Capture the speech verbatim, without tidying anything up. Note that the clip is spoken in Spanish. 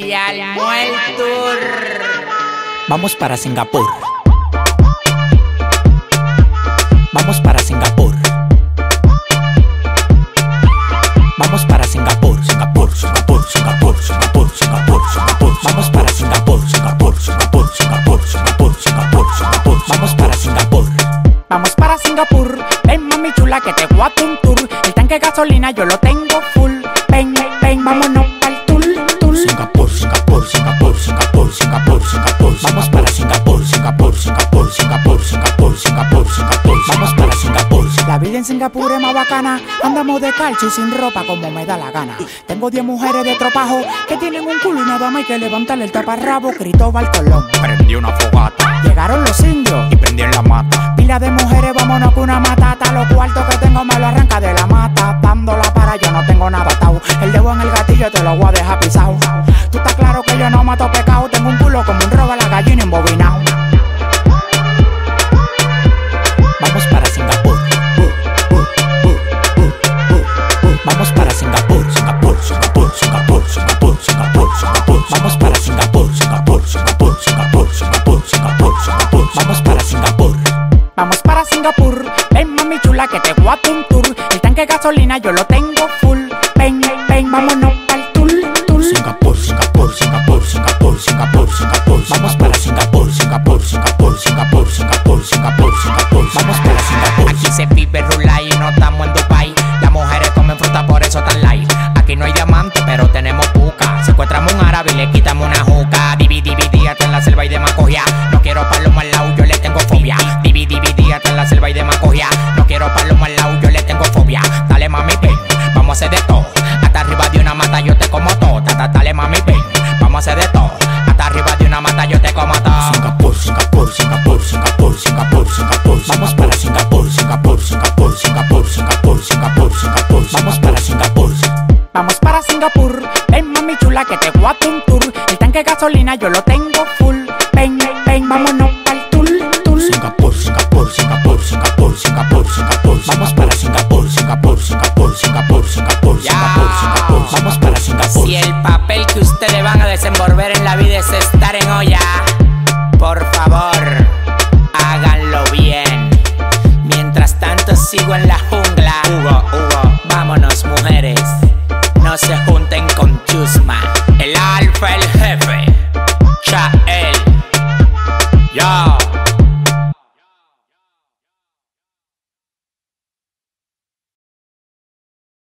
y armó el tour. Vamos para Singapur. Vamos para Singapur. Vamos para Singapur, Singapur, Singapur, Singapur, Singapur, Singapur, Singapur. Vamos para Singapur, Singapur, Singapur, Singapur, Singapur, Singapur, Singapur. Vamos para Singapur. Vamos para Singapur. Ven mami chula que te voy a un tour. El tanque de gasolina yo lo tengo full. Ven, ven, vámonos pa'l tour, tour. Singapur, Singapur, Singapur, Singapur, Singapur, Singapur. Vamos para Singapur, Singapur, Singapur, Singapur, Singapur, Singapur, Singapur. Vamos para Singapur. La vida en Singapur es más bacana. Andamos de calcio y sin ropa como me da la gana. Tengo diez mujeres de tropajo que tienen un culo y nada más hay que levantarle el taparrabo. Cristóbal Colón Prendí una fogata llegaron los indios y prendí en la mata. Pila de mujeres, vámonos con una matata. Los cuartos que tengo me lo arranca de la mata. Dándola para yo no tengo nada atado. El dedo en el gatillo te lo voy a dejar pisado. Tú estás claro que yo no mato pecado. Tengo un culo como un roba la gallina embobinado. Vamos para Singapur. Vamos para Singapur, Singapur, Singapur, Singapur, Singapur, Singapur, Singapur. Vamos para Singapur, Singapur, Singapur, Singapur, Singapur, Singapur, Singapur. Vamos para Singapur. Vamos para Singapur. Ven mami chula que te voy a un tour. El tanque de gasolina yo lo tengo full. Ven, ven, vámonos pa'l tour, tour. Singapur, Singapur, Singapur, Singapur, Singapur, Singapur. Vamos para Singapur, Singapur, Singapur, Singapur, Singapur, Singapur, Singapur. Vamos para Singapur. Aquí se vive rula y no estamos en Dubai. Las mujeres comen fruta, por eso tan light. Aquí no hay diamante, pero tenemos buca. Secuestramos un árabe y le quitamos una juca. Divi, dividí hasta en la selva y de Macogia. No quiero palomo al lado, yo le tengo fobia. Divi, dividí hasta en la selva y de Macogia. No quiero palomo al lado, yo le tengo fobia. Dale mami, ven, vamos a hacer de todo. Hasta arriba de una mata yo te como todo. Tata, dale mami, ven, vamos a hacer de todo. Hasta arriba de una mata yo te como todo. Singapur, Singapur, Singapur, Singapur, Singapur, Singapur. Vamos para Singapur, Singapur, Singapur, Singapur, Singapur, Singapur, Singapur. Vamos para Singapur. Vamos para Singapur. Ven mami chula que te voy a un tour. El tanque de gasolina yo lo tengo full. Ven, ven, vámonos pa'l tour, tour. Singapur, Singapur, Singapur, Singapur, Singapur, Singapur. Vamos para Singapur, Singapur, Singapur, Singapur, Singapur, Singapur, Singapur. Vamos para Singapur. Si el papel que ustedes van a desenvolver en la vida es estar en olla, por favor, háganlo bien. Mientras tanto sigo en la